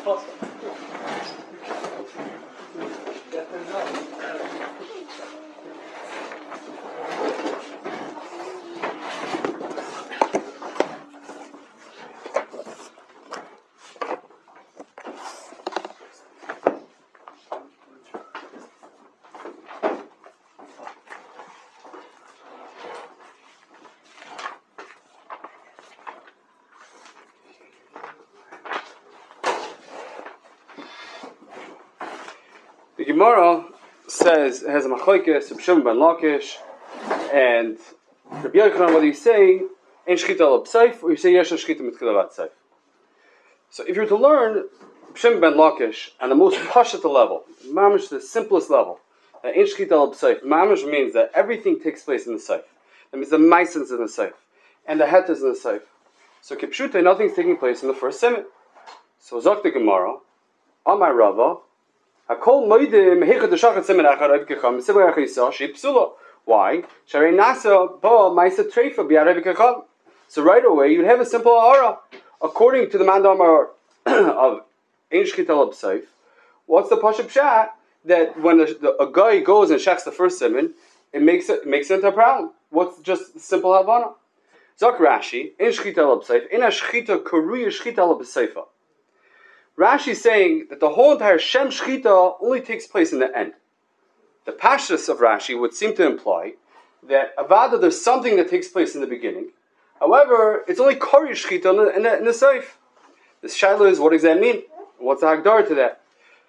The Gemara says it has a machlokes of Shimon ben Lakish and Rabbi Yochanan, whether you say ein shchita al b'seif or you say yesh shchita mitchilat seif. So if you were to learn Shimon ben Lakish and the most pashut level, mamish the simplest level, that ein shchita al b'seif, mamish means that everything takes place in the seif. That means the ma'asen is in the seif and the het is in the seif. So kipshuta, nothing's taking place in the first siman. So zok the Gemara, Amar Rava. Why? So right away you'd have a simple aura. According to the mandamar of Ein Shchita al B'seif, what's the pashup pshat? That when a guy goes and shechs the first siman, it makes it into a problem. What's just the simple havana? Zok Rashi, Ein Shchita al B'seif, Ein Shchita Koruya Shchita al B'seifa. Rashi is saying that the whole entire Shem Shchita only takes place in the end. The Pashtus of Rashi would seem to imply that Avada, there's something that takes place in the beginning. However, it's only Kori Shchita in the Seif. The Shaila is, what does that mean? What's the Hagdar to that?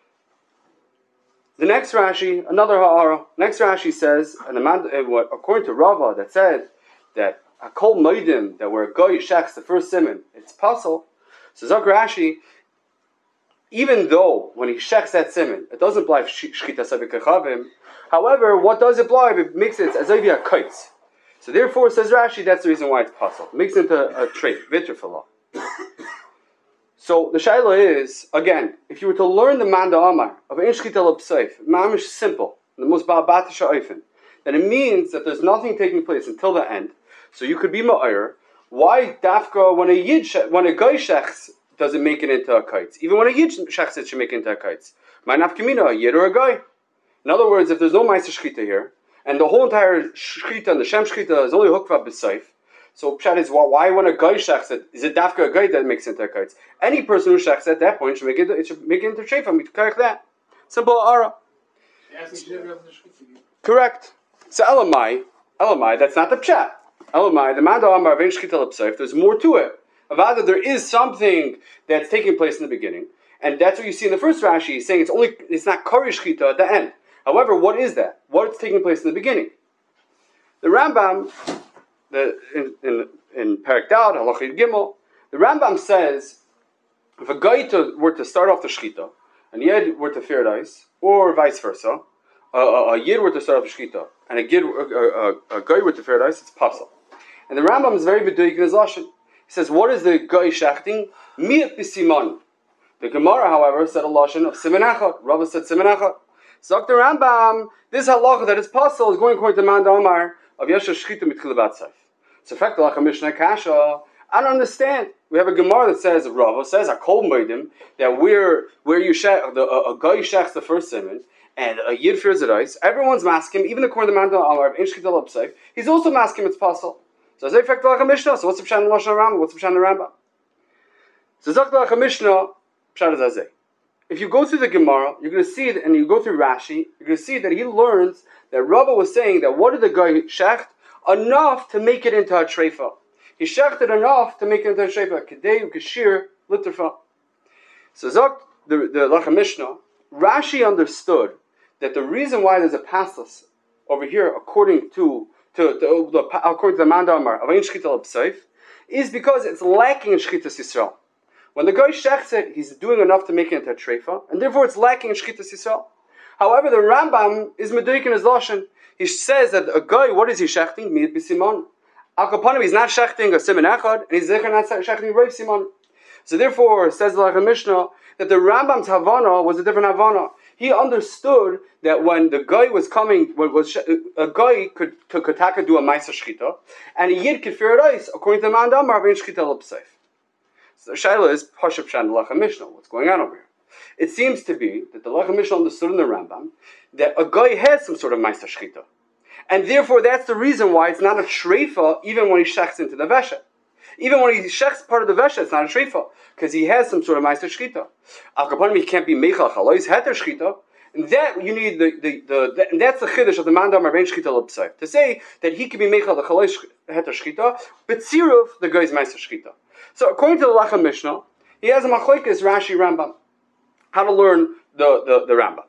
The next Rashi, another Ha'ara, next Rashi says, and according to Rava, that said that Hakol Moedim, that where a guy shechs the first siman, it's puzzle. So Zok Rashi, even though when he shechs that siman, it doesn't blive shchita sabikachavim. However, what does it blive? It makes it as if you have kites. So therefore, says Rashi, that's the reason why it's possible. It makes it into a trait, vitrifala. So the shaila is, again, if you were to learn the manda amar of ein shchita al b'seif, mamish simple, the most ba'abatisha oifen, then it means that there's nothing taking place until the end. So you could be ma'ir. Why dafka when a guy shechs does it make it into a kites? Even when a yid shechs it should make it into a kites. My nafkamina, a yid or a guy. In other words, if there's no ma'aser shchita here, and the whole entire shchita and the shem shchita is only hukva b'seif, so pshat is why when a guy shechs it, is it dafka a guy that makes it into a kites? Any person who shechs at that point should make it into sheifa. Mitkayach that simple ara. Correct. So elamai, that's not the pshat. Elamai, the manda amar vein shchita l'b'seif. There's more to it. Avada, there is something that's taking place in the beginning, and that's what you see in the first Rashi. He's saying it's not kari shchita at the end. However, what is that? What's taking place in the beginning? The Rambam, in Perek Dal, Halachah Gimel, the Rambam says if a guy were to start off the shchita, and yid were to paradise, or vice versa, a yid were to start off the shchita, and a guy were to paradise, it's possible. And the Rambam is very b'duik in his lashon. He says, what is the guy shechting? Mi'at b'siman. The Gemara, however, said a lashon of siman echad. Rava said siman echad. So the Rambam, this halacha that is possible is going according to Manda Omar of Yesha Shchita Mitchila Batzayf. So, in fact, the Lacha Mishnah Kasha, I don't understand. We have a Gemara that says, Rava says, Hakol Moedim, that where you shech, a guy shechs the first siman, and a yid fears it ice, everyone's masking, even according to Manda Omar of Ein Shchita L'B'Seif, he's also masking it's possible. So as I fact the Lacha Mishnah, so what's the Pshat in the Lashon Rambam? What's the Pshat in the Rambam? So Zok the Lacha Mishnah, Pshat is Azay. If you go through the Gemara, you're going to see it, and you go through Rashi, you're going to see that he learns that Rava was saying that what did the guy shecht? Enough to make it into a treifa. He shechted enough to make it into a treifa. Kedei ukashir litrfa. So Zok the Lacha Mishnah, Rashi understood that the reason why there's a passus over here, according to the Manda Amar of Ein Shchita L'B'Seif, is because it's lacking in Shchitas Yisrael. When the guy shechs it, he's doing enough to make it into a treifa, and therefore it's lacking in Shchitas Yisrael. However, the Rambam is meduik in his lashon. He says that a guy, what is he shechting? Mi'at b'siman. Al kapanim, he's not shechting a siman echad, and he's not shechting roiv siman. So therefore, says the Lacha Mishnah, that the Rambam's Havana was a different Havana. He understood that when the guy was coming, a guy could do a Maisa Shchita, and a Yid could fear ice, according to the Mandamar of Ein Shchita L'B'Seif. So the Shaila is Pashup Shan Lacha Mishnah. What's going on over here? It seems to be that the Lechem Mishnah understood in the Rambam that a guy has some sort of Meister Shchita. And therefore that's the reason why it's not a shreifa even when he shechs into the Vesha. Even when he shechs part of the Vesha, it's not a shreifa, because he has some sort of Meister Shchita. Al Kapanim, he can't be Meichal Chalois Heter Shchita. And that you need and that's the chiddush of the Mandam Arvein Shchita L'Psayv. To say that he can be Meichal the Chalois Heter Shchita, but Tziruf, the guy's Meister Shchita. So according to the Lechem Mishnah, he has a machlokes Rashi Rambam, how to learn the Rambam.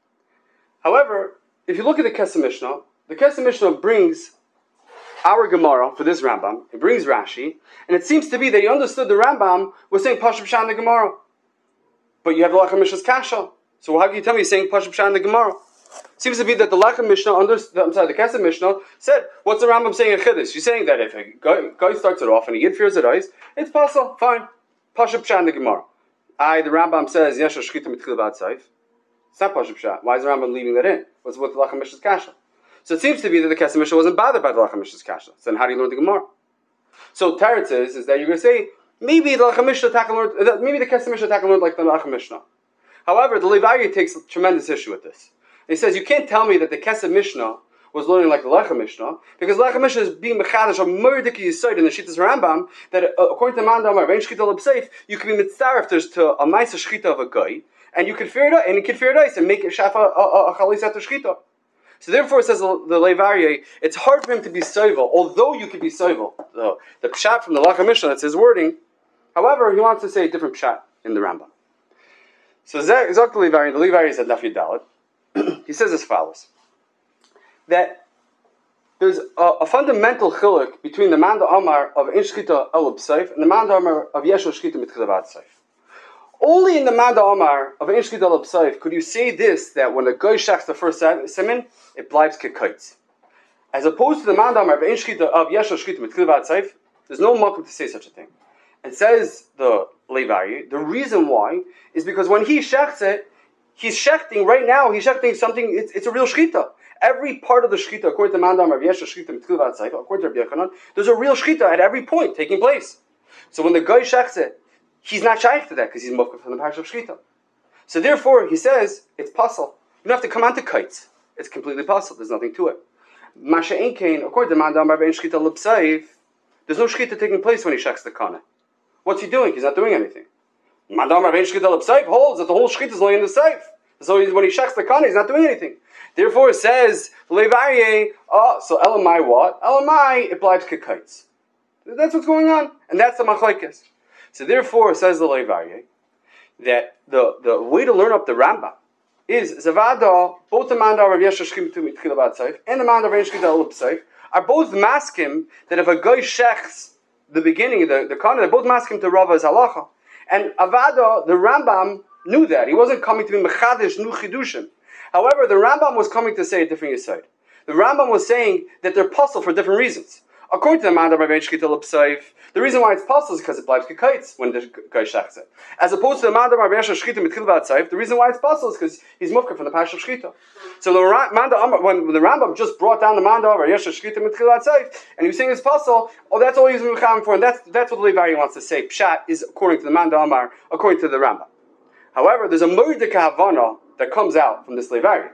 However, if you look at the Kesef Mishnah, the Kesef Mishnah brings our Gemara for this Rambam. It brings Rashi, and it seems to be that he understood the Rambam was saying Pashup Pshat in the Gemara, but you have the Lechem Mishnah's Kasha. So how can you tell me he's saying Pashup Pshat in the Gemara? It seems to be that the Lechem Mishnah the Kesef Mishnah said, "What's the Rambam saying in Chiddush?" You're saying that if a guy starts it off and he Yid fears it eyes, it's possible, fine. Pashup Pshat in the Gemara. The Rambam says Yesha Shchita Mitchil Bad Saif. It's not Pashup Pshat. Why is the Rambam leaving that in? What's with the Lechem Mishnah's Kasha? So it seems to be that the Kesef Mishnah wasn't bothered by the Lechem Mishnah's Kasha. So then how do you learn the Gemara? So Teretz is that you're going to say maybe the Lechem Mishnah learned, maybe the Kesef Mishnah learned like the Lechem Mishnah. However, the Levi takes a tremendous issue with this. He says you can't tell me that the Kesef Mishnah was learning like the Lechem Mishnah, because Lechem Mishnah is being mechadash a murdik yisoid in the Shittas Rambam that according to Mandam Arvein Shchita L'Psayv, you can be mitzaref to a Ma'aser Shchita of a guy, and you can fear it and you can fear it and make it shafa a chalis after Shchita. So therefore, it says the Levarye, it's hard for him to be soivel, although you can be soivel. The pshat from the Lechem Mishnah, that's his wording. However, he wants to say a different pshat in the Rambam. So Zak the Levarye said Nafid Dalet. He says as follows: that there's a fundamental chiluk between the Manda Amar of Ein Shchita El B'Seif and the Manda Amar of Yeshua Shchita Mitchil Bad Seif. Only in the Manda Amar of Ein Shchita El B'Seif could you say this, that when a guy shachs the first semen, it blibes kekayts. As opposed to the Manda Amar of Ein Shchita of Yeshua Shchita Mitchil Bad Seif, there's no makom to say such a thing. And says the Levari, the reason why is because when he shechs it, he's shechting right now. He's shechting something. It's a real shchita. Every part of the shchita, according to Mandam Rav Yeshua Shchita Mitchil Bad Seif, according to Rabbi Yochanan, there's a real shchita at every point taking place. So when the guy shechs it, he's not shaykh to that because he's mufkah from the parish of shchita. So therefore, he says it's possible. You don't have to come on to kites. It's completely possible. There's nothing to it. Masha Einkein, according to Mandam Rav Shchita L'Psayv, there's no shchita taking place when he shechs the kana. What's he doing? He's not doing anything. Mandam Rav Shchita L'Psayv holds that the whole shchita is lying in the safe. So when he shechs the kana, he's not doing anything. Therefore, it says Levarye. So Elamai what? Elamai it blibes kites. That's what's going on, and that's the machlekes. So therefore, it says the Levarye that the way to learn up the Rambam is Zavada. Both the Mandam Rav Yeshua Shchita Mitchil Bad Seif and the Mandam Rav Shchita L'Psayv are both maskim that if a guy shechs the beginning of the kana, they're both maskim to Rava's halacha. And Avada, the Rambam knew that. He wasn't coming to be mechadish nu chidushim. However, the Rambam was coming to say a different yesod. The Rambam was saying that they're puzzled for different reasons. According to the Mandam Rav Shchita L'Psayv, the reason why it's puzzled is because it blibes kites when the guy shechs it. As opposed to the Mandam Rav Yeshua Shchita Mitchil Bad Seif, the reason why it's puzzled is because he's mufkah from the parish of Shchita. So when the Rambam just brought down the Mandam Rav Yeshua Shchita Mitchil Bad Seif, and he was saying it's puzzle, that's all he's mechanim for, and that's what the Levari wants to say. Pshat is according to the Mandam Amar, according to the Rambam. However, there's a murdik havana that comes out from this Levari.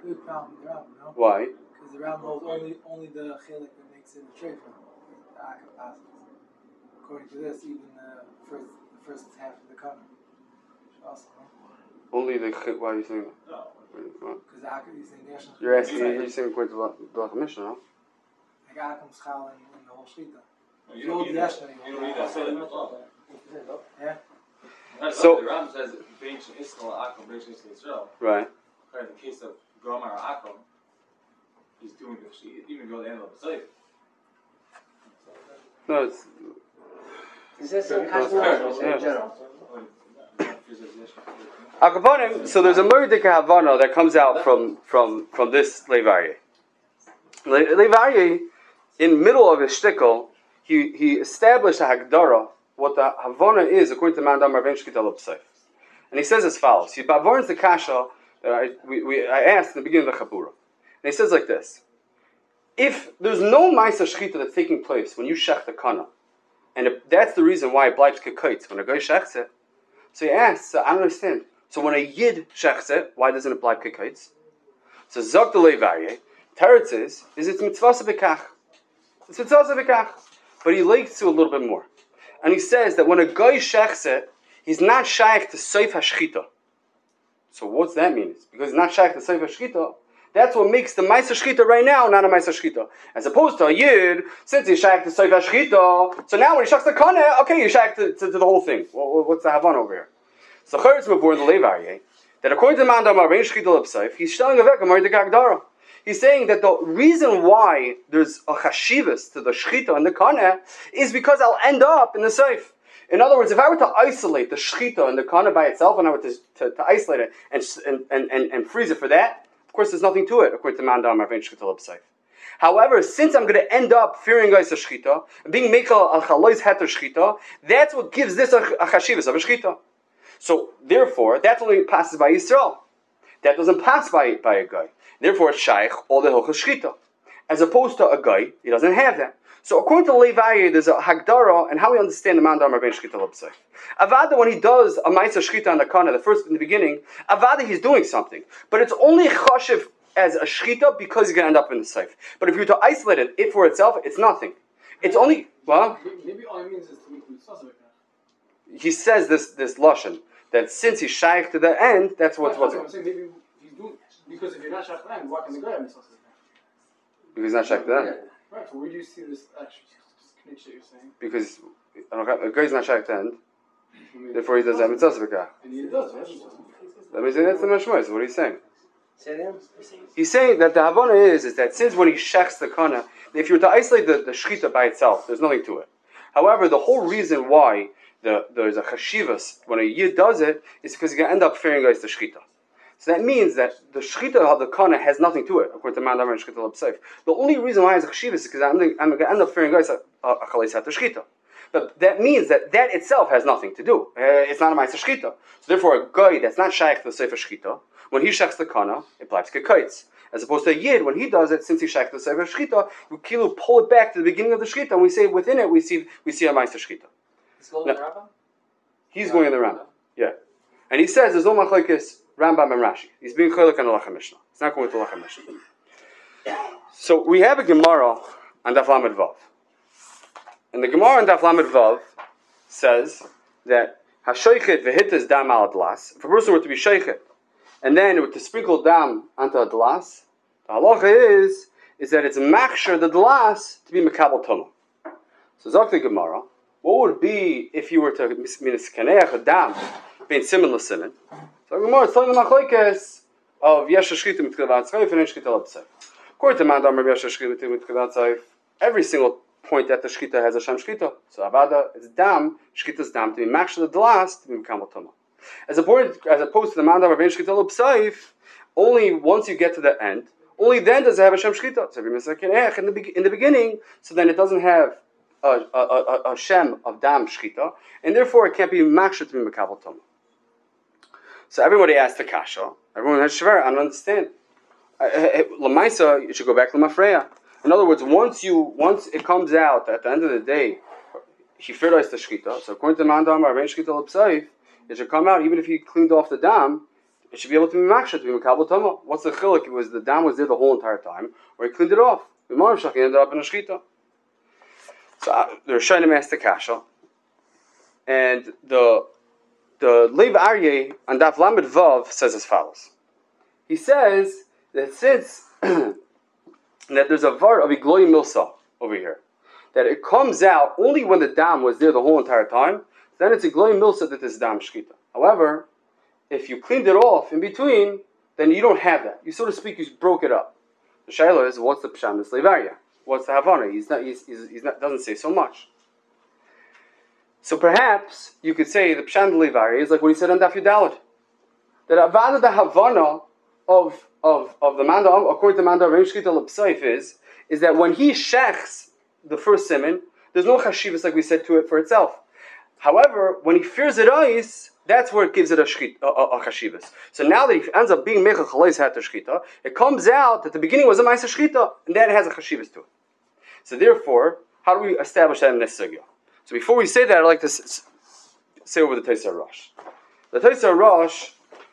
Why? Because the Rambam holds only the chilik that makes it a trait from the Akav passes. According to this, even the first half of the cover. Only the why are you saying that? No. Because the Akav is saying national. You're saying according to the Lechem Mishnah, no? Like Akav schal in the whole shita. You don't need that. Yeah. So the Rambam says Bench Ismael Akum, Bench Israel. Right. In the case of Gomar Akum, he's doing the sheet, even go to the end of the slave. No, it's. Is this in general? So there's a murdik havana that comes out from this Levarye. Levarye, in middle of his shtickle, he established a hagdara, what the havana is according to Mandam Rav Shchita L'Psayv, and he says as follows. He bavorns the kasha that I asked in the beginning of the Chabura, and he says like this: if there's no ma'aser shchita that's taking place when you shech the kana, and if that's the reason why it blibes kites when a guy shechs it, so he asks, I don't understand. So when a Yid shechs it, why doesn't it apply kikaitz? So Zok the Levarye, Teretz is it's mitzvah bekach. It's mitzvah bekach. But he likes to a little bit more. And he says that when a guy shechs it, he's not shaykh to Seif HaShchita. So what's that mean? It's because he's not shaykh to Seif HaShchita. That's what makes the Ma'aser Shchita right now not a Ma'aser Shchita. As opposed to a Yid, since he's shaykh to Seif HaShchita, so now when he shechs the Kaneh, okay, you're shaykh to the whole thing. What's the Havan over here? So Charetz Mavur in the Levarye, that according to the Mandam Arbein Shchita L'Pseif, he's telling a Vekam the Gagdara. He's saying that the reason why there's a chashivas to the shchita and the kaneh is because I'll end up in the seif. In other words, if I were to isolate the shchita and the kaneh by itself, and I were to isolate it and freeze it for that, of course there's nothing to it, according to Mandam Arvein Shchita L'Pseif. However, since I'm going to end up fearing guys a shchita, and being mekel al chalois heter shchita, that's what gives this a chashivas of a shchita. So therefore, that only passes by Yisrael. That doesn't pass by a guy. Therefore, it's shaykh all the hilchos shchita, as opposed to a guy, he doesn't have that. So according to Levaye, there's a hagdara, and how we understand the mandam Arbein Shchita L'Pseif. Avada, when he does a ma'aser shchita on the kana, the first in the beginning, avada he's doing something, but it's only chashiv as a shchita because he's going to end up in the seif. But if you were to isolate it for itself, it's nothing. It's only maybe all it means is to make mitzvah bekach. He says this lashon that since he's shaykh to the end, that's what's I'm saying maybe he's doing because if you're not shaykh to the end, why can the guy have mitzvah bekach? because he's not shaykh to the end. Right. So where do you see this actual connection you're saying? Because a guy's not shaykh to the end, therefore he doesn't have mitzvah bekach. And he does, right? That means that's the mashmois. What are you saying? Say it again. He's saying that the havana is that since when he shechs the kana, if you were to isolate the shchita by itself, there's nothing to it. However, the whole reason why there's a chashivas when a yid does it is because he's going to end up fearing guys the shchita. So that means that the shchita of the kana has nothing to it, according to Mandam and Shchita L'Pseif. The only reason why it's a chashivas is because I'm going to end up fearing guys a chalais hat shchita. But that means that itself has nothing to do. It's not a ma'aser shchita. So therefore, a guy that's not shaykh to the sefer shchita, when he shechs the kana, it applies to kites. As opposed to a yid, when he does it, since he shaykh to the sefer shchita, we pull it back to the beginning of the shchita, and we say within it we see a ma'aser shchita. He's going in the Rambam? He's going in the Rambam. Yeah. And he says there's no machlokes Rambam and Rashi. He's being cholek on the Lechem Mishnah. It's not going to Lechem Mishnah. So we have a Gemara on Daf Lamed Vav. And the Gemara on Daf Lamed Vav says that Hashoichet v'hitas dam al adlas. If a person were to be shoichet and then were to sprinkle dam onto a dlas, the halacha is that it's machshir the dlas to be mekabel tumah. So Zok the Gemara, what would it be if you were to miniskanech a dam being simon l'simon? So the Gemara is telling the machlokes of yesh shchita mitkedat tzayif and shchita l'pseif. According to Mandam Rabbi yesh shchita mitkedat tzayif, every single point that the shchita has a sham shchita. So avada it's dam, shchita's dam to be machshir the dlas to be mekabel tumah. As opposed to the Mandam Rabbi shchita l'pseif, only once you get to the end, only then does it have a sham shchita. So if you miniskanech in the beginning, so then it doesn't have a shem of dam shchita, and therefore it can't be machshir to be mekabel tumah. So everybody asked the kasha. Everyone has shver. I don't understand. Lamaisa, you should go back to Mafreya. In other words, once it comes out at the end of the day, he fertilized the shchita. So according to Mandam Arvein Shchita L'Pseif, it should come out even if he cleaned off the dam. It should be able to be machshir to be mekabel tumah. What's the chiluk? It was the dam was there the whole entire time, or he cleaned it off. The Marav Shach ended up in a shchita. So the Rishonim asked the kasha, and the Lev Aryeh on Daf Lamed Vav says as follows. He says that since that there's a var of Igloy Milsa over here, that it comes out only when the dam was there the whole entire time, then it's Igloy Milsa that this dam shchita. However, if you cleaned it off in between, then you don't have that. You, so to speak, you broke it up. The Shaila is, what's the Psham? It's Lev Aryeh. What's the Havana? He's not doesn't say so much. So perhaps you could say the Pshan Levari is like what he said on Daf Yudalad. That Avada the Havana of the Manda, according to Manda Arvein Shchita L'Pseif is that when he shechs the first simon, there's no chashivas like we said to it for itself. However, when he fears it ice, that's where it gives it a chashivas. So now that he ends up being mechel chalais hat shchita, it comes out that the beginning was a ma'aser shchita, and then it has a chashivas to it. So therefore, how do we establish that in this sugya? So before we say that, I'd like to say over the Taisa Rosh. The Taisa Rosh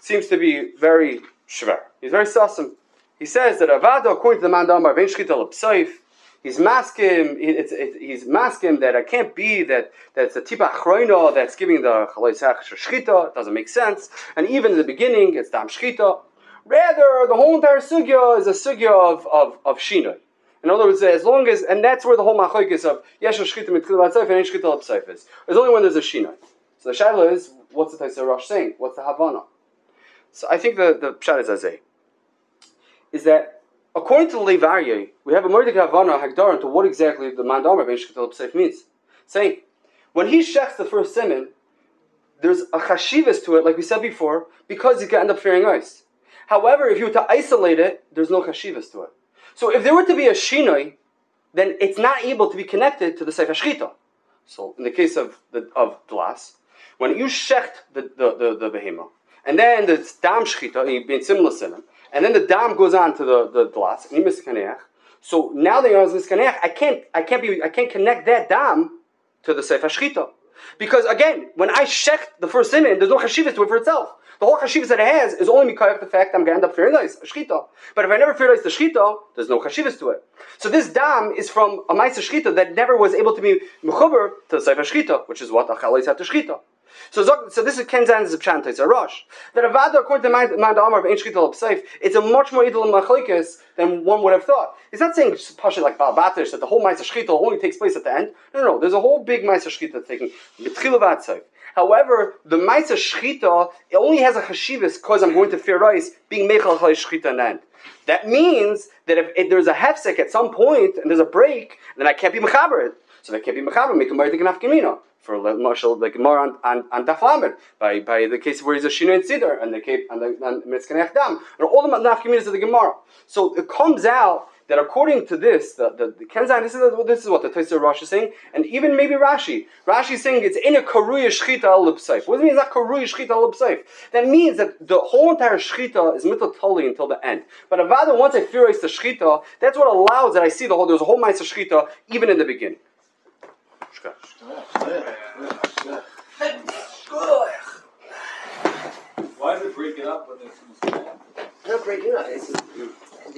seems to be very shver. He's very sussum. He says that Avada, according to the man Damar, Vein Shchita L'Psoif, he's masking. He's masking that it can't be that it's a tipa achroino that's giving the chaloisach shchita. It doesn't make sense. And even in the beginning, it's dam shchita. Rather, the whole entire sugya is a sugya of shinoi. In other words, as long as, and that's where the whole machlokes of yesh shchita mitkil b'tzoif and yesh shchita l'psoif is. There's only when there's a shinoi. So the shaila is, what's the Taisa Rosh saying? What's the havana? So I think the pshat is azay. Is that according to the Levarye, we have a Mordik Havana Hagdar into what exactly the Mandamar Ben Shechita L'Pseif means. Saying, when he shechs the first simon, there's a chashivas to it, like we said before, because he can end up fearing ice. However, if you were to isolate it, there's no chashivas to it. So if there were to be a shinoi, then it's not able to be connected to the Seif HaShchita. So in the case of Dlas, when you shecht the behemoth, and then the dam shchita, you being similar simon, and then the dam goes on to the Dlas, and you miss kaneach. So now that you're miss kaneach, I can't connect that dam to the Seif HaShchita. Because again, when I shecht the first simon, there's no chashivas to it for itself. The whole chashivas that it has is only mikayach the fact I'm going to end up fearing a shchita. But if I never feared the shchita, there's no chashivas to it. So this dam is from a ma'aser shchita that never was able to be mechuber to the Seif HaShchita, which is what achal is at the shchita. So this is Kenzan's Pshat Taisa Rosh. That Avada, according to Manda Amar of Ein Shchita L'Pseif, it's a much more idol machlokes than one would have thought. He's not saying Pasha like Baal Batish that the whole Ma'aser Shchita only takes place at the end. No. There's a whole big Ma'aser Shchita taking B'tchila V'Atzav. However, the Ma'aser Shchita it only has a chashivas because I'm going to fear rice being Mechal Chalei Shchita in the end. That means that if there's a hefsek at some point and there's a break, then I can't be mechaber. So if I can't be mechaber, make a mardik and afkamina. For Marshall, like more on Daflamed, by the case where he's a Shino and Siddur, and the Mitzkanech Dam, and all the Nafkaminas of the Gemara. So it comes out that according to this, the Kenzan, this is what the Taisa Rosh is saying, and even maybe Rashi. Rashi is saying it's in a Karuya Shchita al Lipsaif. What does it mean that Karuya Shchita al Lipsaif? That means that the whole entire Shchita is mitatali until the end. But Avada, once I theorize the Shchita, that's what allows that I see there's a whole Ma'aser Shchita even in the beginning. Why does it break it up when it's Not breaking up. It's